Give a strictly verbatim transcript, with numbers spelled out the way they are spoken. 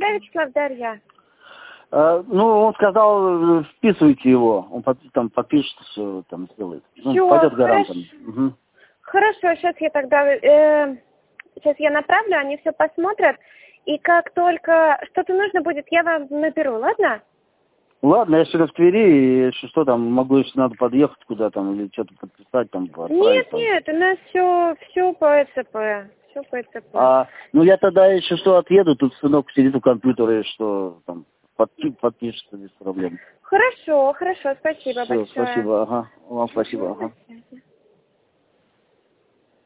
Да, Вячеслав, Дарья. А, ну, он сказал, вписывайте его, он под, там подпишет, все там сделает. Ну, Всё, пойдет гарантом. хорошо. Угу. Хорошо, сейчас я тогда, э, сейчас я направлю, они все посмотрят, и как только что-то нужно будет, я вам наберу, ладно? Ладно, я сегодня в Твери, и что, что там, могу, если надо подъехать куда там, или что-то подписать там, отправить. Нет, там. нет, у нас все, все по ЭЦП, все по ЭЦП. А, ну я тогда еще что отъеду, тут сынок сидит у компьютера, что там, подпи- подпишется без проблем. Хорошо, хорошо, спасибо Все, большое. спасибо, ага, вам спасибо, Мгм, ага. до связи.